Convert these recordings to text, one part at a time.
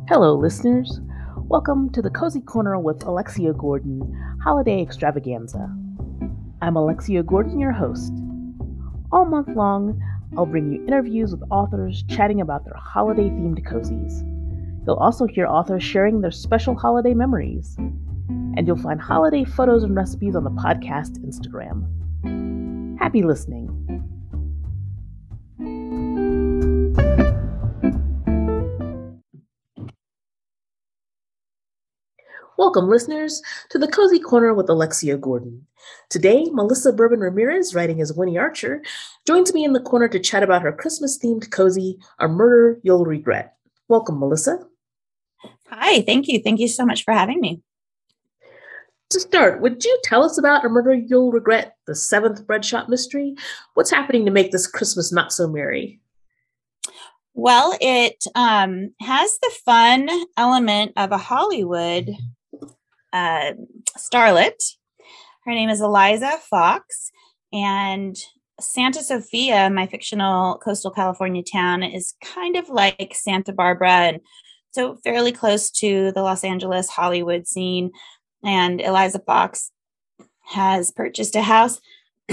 Hello, listeners. Welcome to the Cozy Corner with Alexia Gordon Holiday Extravaganza. I'm Alexia Gordon, your host. All month long, I'll bring you interviews with authors chatting about their holiday themed cozies. You'll also hear authors sharing their special holiday memories. And you'll find holiday photos and recipes on the podcast Instagram. Happy listening. Welcome, listeners, to the Cozy Corner with Alexia Gordon. Today, Melissa Bourbon Ramirez, writing as Winnie Archer, joins me in the corner to chat about her Christmas-themed cozy, A Murder You'll Regret. Welcome, Melissa. Hi, thank you. Thank you so much for having me. To start, would you tell us about A Murder You'll Regret, the seventh bread shop mystery? What's happening to make this Christmas not so merry? Well, it has the fun element of a Hollywood starlet. Her name is Eliza Fox, and Santa Sofia, my fictional coastal California town, is kind of like Santa Barbara, and so fairly close to the Los Angeles Hollywood scene. And Eliza Fox has purchased a house,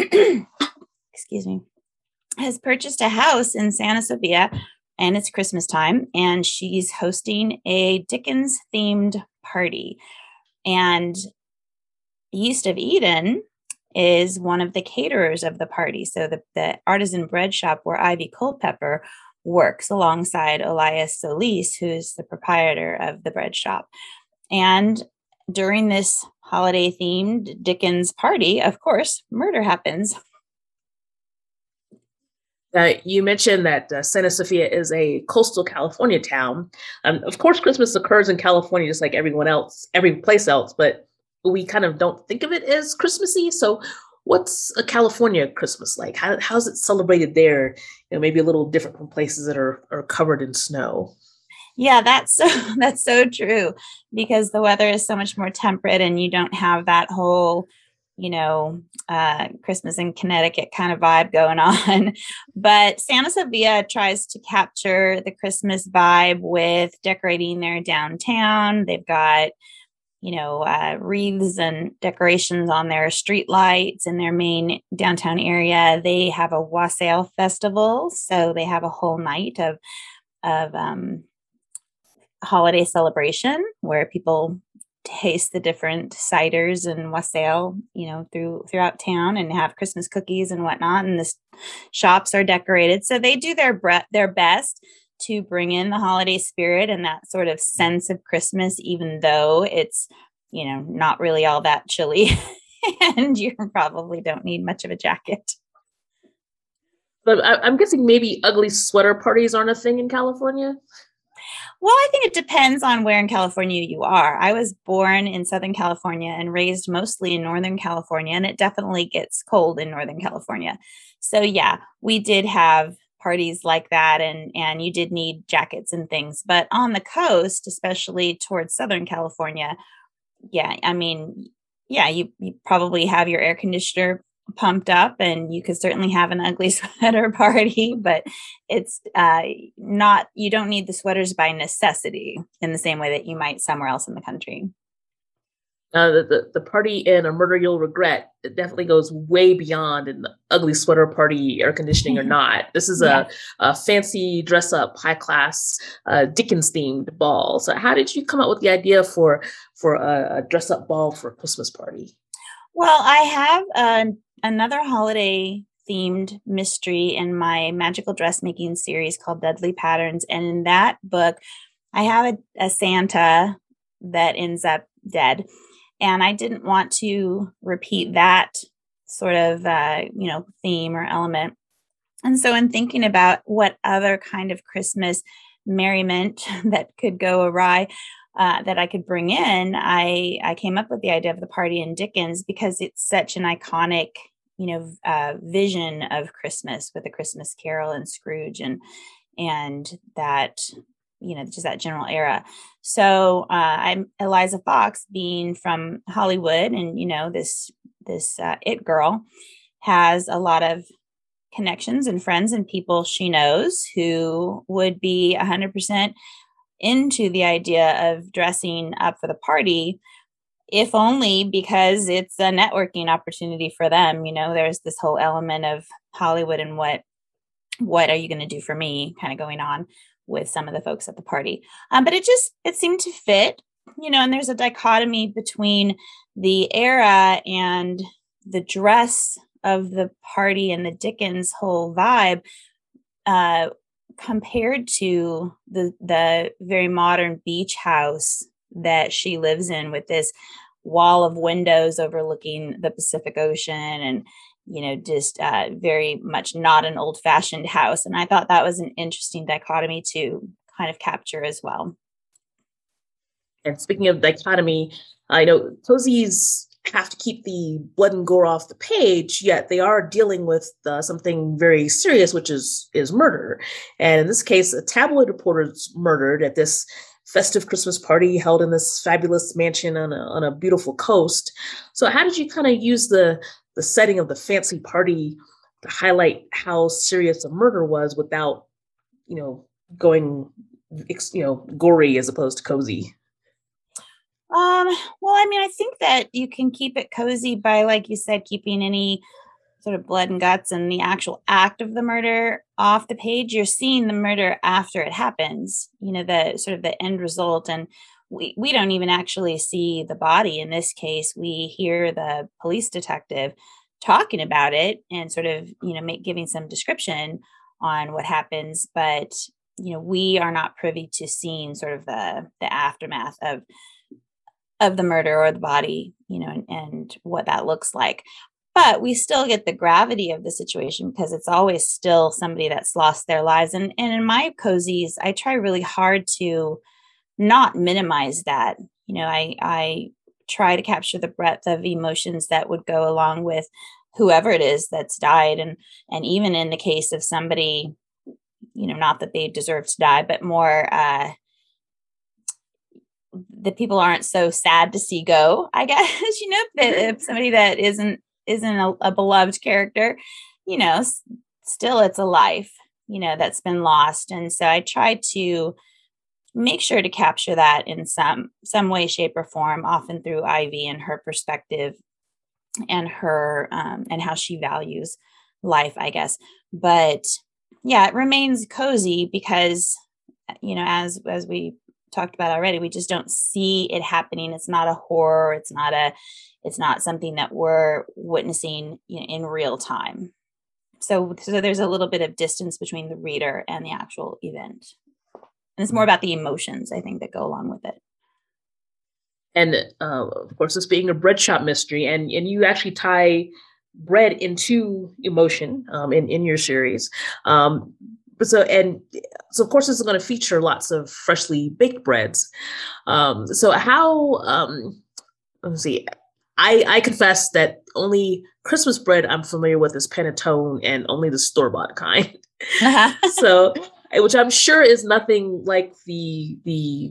has purchased a house in Santa Sofia, and it's Christmas time, and she's hosting a Dickens-themed party. And Yeast of Eden is one of the caterers of the party. So the artisan bread shop where Ivy Culpepper works alongside Elias Solis, who's the proprietor of the bread shop. And during this holiday-themed Dickens party, of course, murder happens. You mentioned that Santa Sofia is a coastal California town. Of course, Christmas occurs in California just like everyone else, every place else, but we kind of don't think of it as Christmassy. So what's a California Christmas like? How's it celebrated there? Maybe a little different from places that are covered in snow. Yeah, that's so true, because the weather is so much more temperate and you don't have that whole Christmas in Connecticut kind of vibe going on. But Santa Sofia tries to capture the Christmas vibe with decorating their downtown. They've got, wreaths and decorations on their street lights in their main downtown area. They have a wassail festival. So they have a whole night of holiday celebration where people taste the different ciders and wassail, throughout town, and have Christmas cookies and whatnot. And the shops are decorated. So they do their best to bring in the holiday spirit and that sort of sense of Christmas, even though it's, not really all that chilly and you probably don't need much of a jacket. But I'm guessing maybe ugly sweater parties aren't a thing in California. Well, I think it depends on where in California you are. I was born in Southern California and raised mostly in Northern California, and it definitely gets cold in Northern California. So yeah, we did have parties like that, and you did need jackets and things. But on the coast, especially towards Southern California, you probably have your air conditioner pumped up, and you could certainly have an ugly sweater party, but it's not, you don't need the sweaters by necessity in the same way that you might somewhere else in the country. The party in A Murder You'll Regret, it definitely goes way beyond an ugly sweater party, air conditioning or not. This is a fancy dress up, high class Dickens themed ball. So how did you come up with the idea for a dress up ball for a Christmas party? Well, I have another holiday themed mystery in my magical dressmaking series called Deadly Patterns. And in that book, I have a Santa that ends up dead. And I didn't want to repeat that sort of, theme or element. And so in thinking about what other kind of Christmas merriment that could go awry, that I could bring in, I came up with the idea of the party in Dickens because it's such an iconic, vision of Christmas with A Christmas Carol and Scrooge and that, just that general era. So I'm Eliza Fox, being from Hollywood, and this it girl has a lot of connections and friends and people she knows who would be 100% into the idea of dressing up for the party, if only because it's a networking opportunity for them. There's this whole element of Hollywood and what are you going to do for me kind of going on with some of the folks at the party. But it seemed to fit, and there's a dichotomy between the era and the dress of the party and the Dickens whole vibe, compared to the very modern beach house that she lives in, with this wall of windows overlooking the Pacific Ocean, and just very much not an old-fashioned house. And I thought that was an interesting dichotomy to kind of capture as well. And speaking of dichotomy, I know cozies have to keep the blood and gore off the page, yet they are dealing with something very serious, which is murder. And in this case, a tabloid reporter is murdered at this festive Christmas party held in this fabulous mansion on a beautiful coast. So how did you kind of use the setting of the fancy party to highlight how serious a murder was without, going, gory as opposed to cozy? Well, I mean, I think that you can keep it cozy by, like you said, keeping any sort of blood and guts and the actual act of the murder off the page. You're seeing the murder after it happens, the sort of the end result. And we don't even actually see the body in this case. We hear the police detective talking about it and sort of, giving some description on what happens. But, we are not privy to seeing sort of the aftermath of the murder or the body, and what that looks like. But we still get the gravity of the situation because it's always still somebody that's lost their lives. And in my cozies, I try really hard to not minimize that. I try to capture the breadth of emotions that would go along with whoever it is that's died. And even in the case of somebody, not that they deserve to die, but more, the people aren't so sad to see go, I guess. If somebody that isn't a beloved character, still it's a life, that's been lost. And so I try to make sure to capture that in some way, shape, or form, often through Ivy and her perspective and her and how she values life, I guess. But yeah, it remains cozy because, as we talked about already, we just don't see it happening. It's not a horror. It's not something that we're witnessing, in real time. So there's a little bit of distance between the reader and the actual event. And it's more about the emotions, I think, that go along with it. And of course, this being a bread shop mystery, and you actually tie bread into emotion in your series. So of course, this is going to feature lots of freshly baked breads. So how, let's see, I confess that only Christmas bread I'm familiar with is panettone, and only the store-bought kind. So, which I'm sure is nothing like the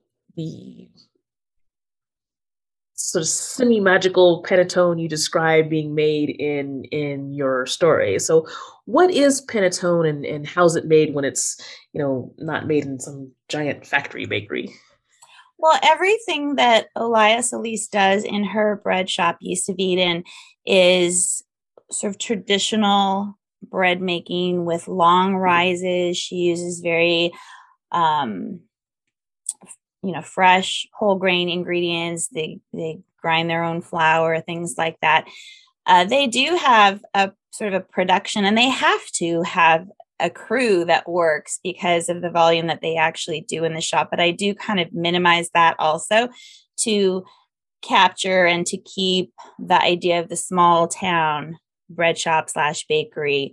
sort of semi-magical panettone you describe being made in your story. So what is panettone, and how's it made when it's, not made in some giant factory bakery? Well, everything that Elias Elise does in her bread shop, Yeast of Eden, is sort of traditional bread making with long rises. She uses very fresh whole grain ingredients. They grind their own flour, things like that. They do have a sort of a production, and they have to have a crew that works because of the volume that they actually do in the shop. But I do kind of minimize that also to capture and to keep the idea of the small town bread shop / bakery,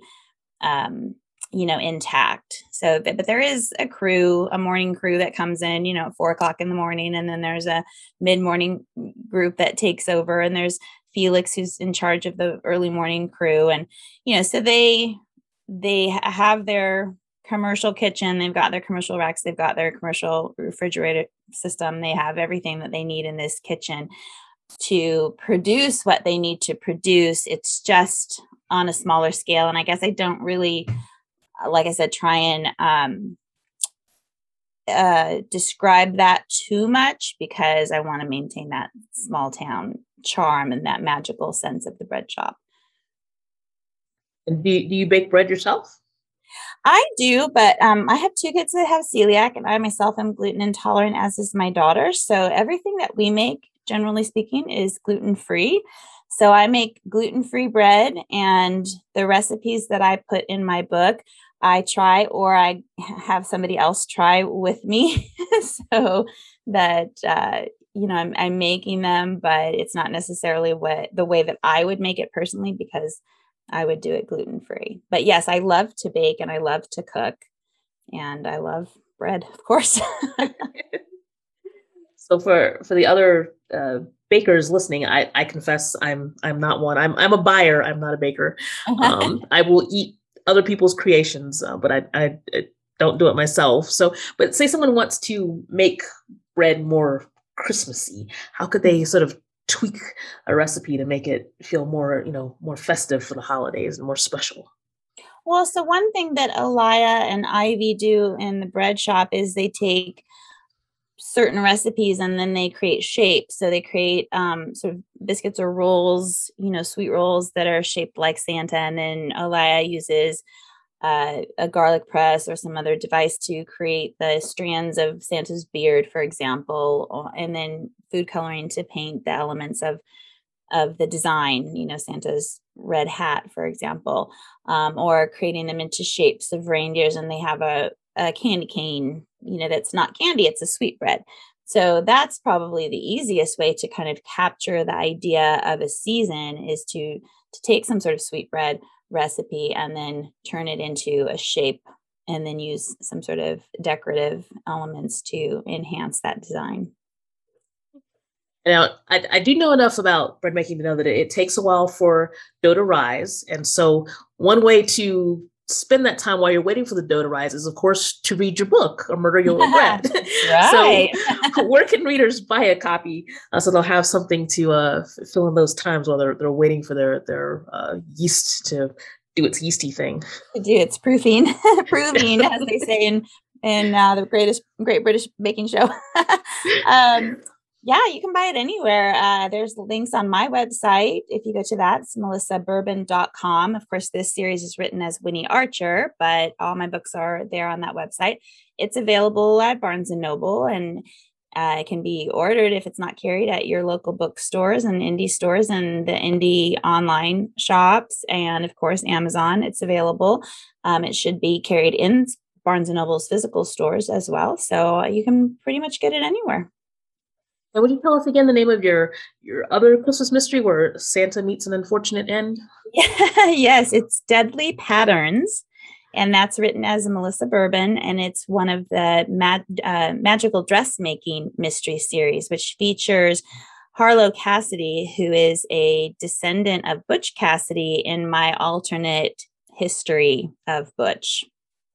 intact. So, but there is a morning crew that comes in, at 4:00 in the morning. And then there's a mid-morning group that takes over, and there's Felix, who's in charge of the early morning crew. And, so they have their commercial kitchen. They've got their commercial racks. They've got their commercial refrigerator system. They have everything that they need in this kitchen to produce what they need to produce. It's just on a smaller scale. And I guess I don't really, like I said, try and describe that too much because I want to maintain that small town charm and that magical sense of the bread shop. And do you bake bread yourself? I do, but I have 2 kids that have celiac, and I myself am gluten intolerant, as is my daughter. So everything that we make, generally speaking, is gluten free. So I make gluten free bread, and the recipes that I put in my book, I try or I have somebody else try with me, so that I'm making them, but it's not necessarily the way that I would make it personally, because I would do it gluten-free. But yes, I love to bake and I love to cook, and I love bread, of course. So for the other bakers listening, I confess I'm not one. I'm a buyer. I'm not a baker. I will eat other people's creations, but I don't do it myself. So, but say someone wants to make bread more Christmassy, how could they sort of tweak a recipe to make it feel more, more festive for the holidays and more special? Well, so one thing that Alaya and Ivy do in the bread shop is they take certain recipes and then they create shapes. So they create sort of biscuits or rolls, sweet rolls that are shaped like Santa. And then Alaya uses a garlic press or some other device to create the strands of Santa's beard, for example, and then food coloring to paint the elements of the design, Santa's red hat, for example, or creating them into shapes of reindeers. And they have a candy cane, that's not candy, it's a sweetbread. So that's probably the easiest way to kind of capture the idea of a season, is to take some sort of sweetbread recipe and then turn it into a shape, and then use some sort of decorative elements to enhance that design. Now, I do know enough about bread making to know that it takes a while for dough to rise. And so one way to spend that time while you're waiting for the dough to rise is, of course, to read your book, A Murder You'll Regret. Right. So where can readers buy a copy so they'll have something to fill in those times while they're waiting for their yeast to do its yeasty thing? To do its proofing, as they say in the Great British Baking Show. Yeah, you can buy it anywhere. There's links on my website. If you go to that, it's melissabourbon.com. Of course, this series is written as Winnie Archer, but all my books are there on that website. It's available at Barnes & Noble, and it can be ordered if it's not carried at your local bookstores and indie stores and the indie online shops. And of course, Amazon, it's available. It should be carried in Barnes & Noble's physical stores as well. So you can pretty much get it anywhere. And would you tell us again the name of your other Christmas mystery where Santa meets an unfortunate end? Yes, it's Deadly Patterns, and that's written as Melissa Bourbon, and it's one of the magical dressmaking mystery series, which features Harlow Cassidy, who is a descendant of Butch Cassidy in my alternate history of Butch.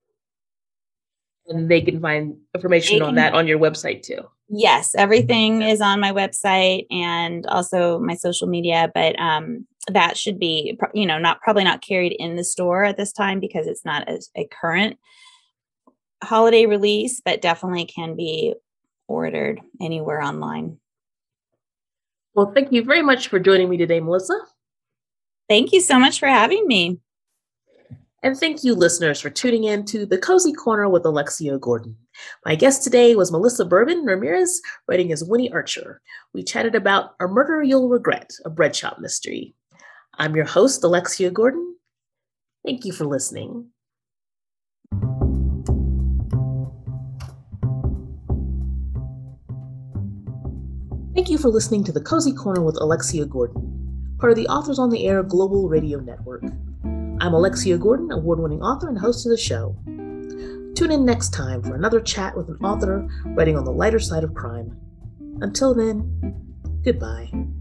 And they can find information on that on your website too. Yes, everything is on my website and also my social media, but that should be, probably not carried in the store at this time because it's not a current holiday release, but definitely can be ordered anywhere online. Well, thank you very much for joining me today, Melissa. Thank you so much for having me. And thank you, listeners, for tuning in to The Cozy Corner with Alexia Gordon. My guest today was Melissa Bourbon Ramirez, writing as Winnie Archer. We chatted about A Murder You'll Regret, a bread shop mystery. I'm your host, Alexia Gordon. Thank you for listening. Thank you for listening to The Cozy Corner with Alexia Gordon, part of the Authors on the Air Global Radio Network. I'm Alexia Gordon, award-winning author and host of the show. Tune in next time for another chat with an author writing on the lighter side of crime. Until then, goodbye.